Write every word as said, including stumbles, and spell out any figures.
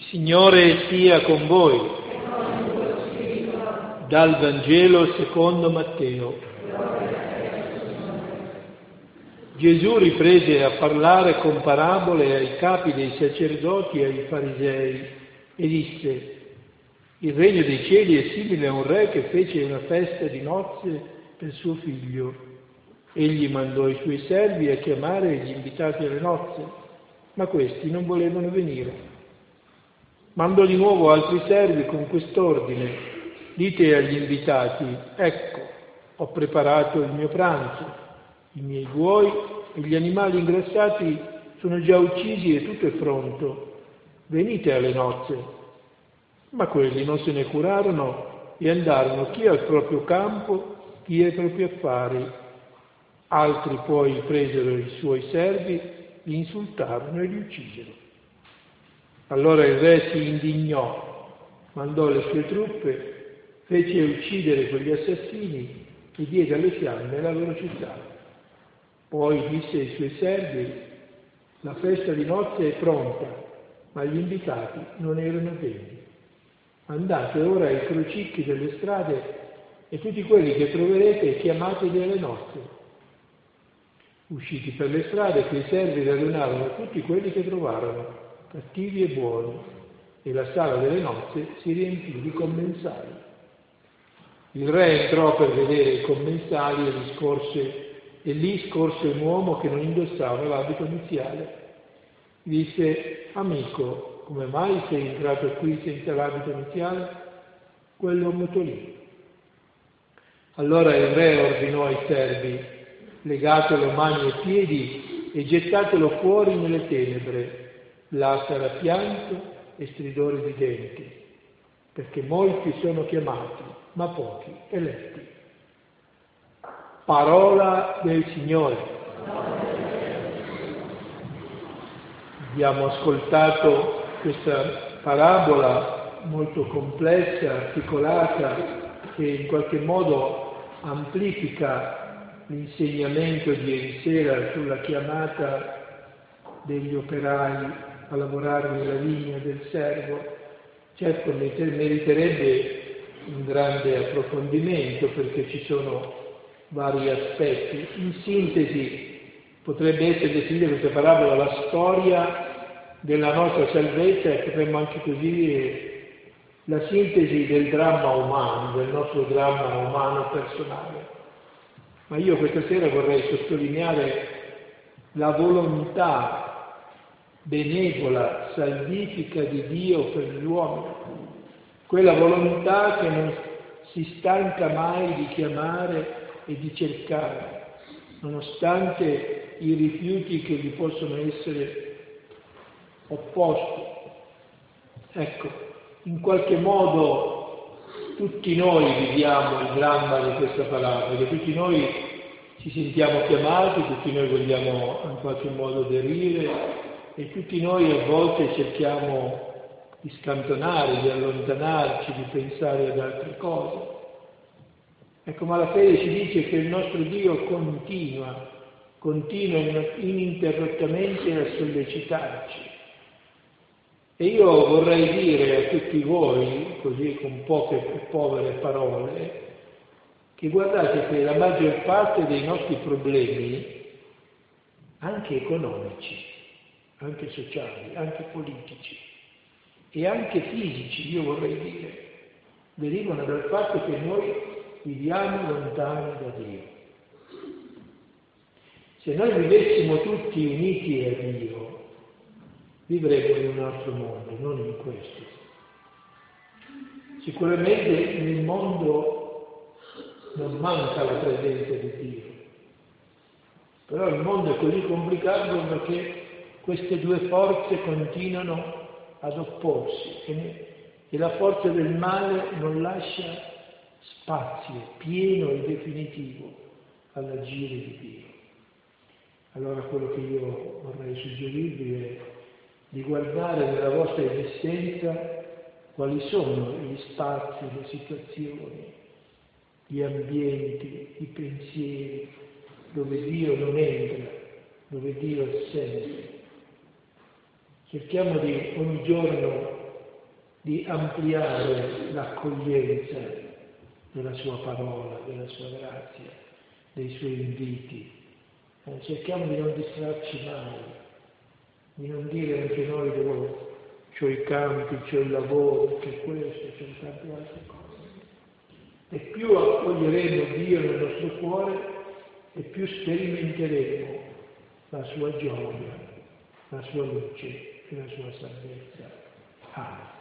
Signore sia con voi. Dal Vangelo secondo Matteo. Gesù riprese a parlare con parabole ai capi dei sacerdoti e ai farisei e disse: il regno dei cieli è simile a un re che fece una festa di nozze per suo figlio. Egli mandò i suoi servi a chiamare gli invitati alle nozze, ma questi non volevano venire. Mandò di nuovo altri servi con quest'ordine: dite agli invitati: ecco, ho preparato il mio pranzo, i miei buoi e gli animali ingrassati sono già uccisi e tutto è pronto. Venite alle nozze. Ma quelli non se ne curarono e andarono chi al proprio campo, chi ai propri affari. Altri poi presero i suoi servi, li insultarono e li uccisero. Allora il re si indignò, mandò le sue truppe, fece uccidere quegli assassini e diede alle fiamme la loro città. Poi disse ai suoi servi: la festa di nozze è pronta, ma gli invitati non erano degni. Andate ora ai crocicchi delle strade e tutti quelli che troverete chiamateli alle nozze. Usciti per le strade, quei servi radunarono tutti quelli che trovarono, cattivi e buoni, e la sala delle nozze si riempì di commensali. Il re entrò per vedere i commensali e, li scorse, e lì scorse un uomo che non indossava l'abito nuziale. Disse: amico, come mai sei entrato qui senza l'abito nuziale? Quell'uomo lì. Allora il re ordinò ai servi: legatelo mani e piedi e gettatelo fuori nelle tenebre. Là sarà pianto e stridore di denti, perché molti sono chiamati, ma pochi eletti. Parola del Signore. Abbiamo ascoltato questa parabola molto complessa, articolata, che in qualche modo amplifica l'insegnamento di ieri sera sulla chiamata degli operai a lavorare nella vigna del servo. Certo, meriterebbe un grande approfondimento perché ci sono vari aspetti. In sintesi potrebbe essere definita questa parabola la storia della nostra salvezza e potremmo anche così dire la sintesi del dramma umano, del nostro dramma umano personale. Ma io questa sera vorrei sottolineare la volontà benevola, salvifica di Dio per l'uomo, quella volontà che non si stanca mai di chiamare e di cercare, nonostante i rifiuti che gli possono essere opposti. Ecco, in qualche modo tutti noi viviamo il dramma di questa parabola, tutti noi ci sentiamo chiamati, tutti noi vogliamo in qualche modo aderire e tutti noi a volte cerchiamo di scantonare, di allontanarci, di pensare ad altre cose. Ecco, ma la fede ci dice che il nostro Dio continua, continua ininterrottamente a sollecitarci. E io vorrei dire a tutti voi, così con poche e povere parole, che guardate che la maggior parte dei nostri problemi, anche economici, anche sociali, anche politici e anche fisici, io vorrei dire, derivano dal fatto che noi viviamo lontani da Dio. Se noi vivessimo tutti uniti a Dio, vivremmo in un altro mondo, non in questo. Sicuramente nel mondo non manca la presenza di Dio, però il mondo è così complicato perché queste due forze continuano ad opporsi e la forza del male non lascia spazio pieno e definitivo all'agire di Dio. Allora quello che io vorrei suggerirvi è di guardare nella vostra esistenza quali sono gli spazi, le situazioni, gli ambienti, i pensieri dove Dio non entra, dove Dio è assente. Cerchiamo di ogni giorno di ampliare l'accoglienza della sua parola, della sua grazia, dei suoi inviti. Eh, cerchiamo di non distrarci mai, di non dire anche noi devo, c'ho i campi, c'ho il lavoro, c'è questo, c'è tante altre cose. E più accoglieremo Dio nel nostro cuore, e più sperimenteremo la sua gioia, la sua luce e la sua salvezza. Amen.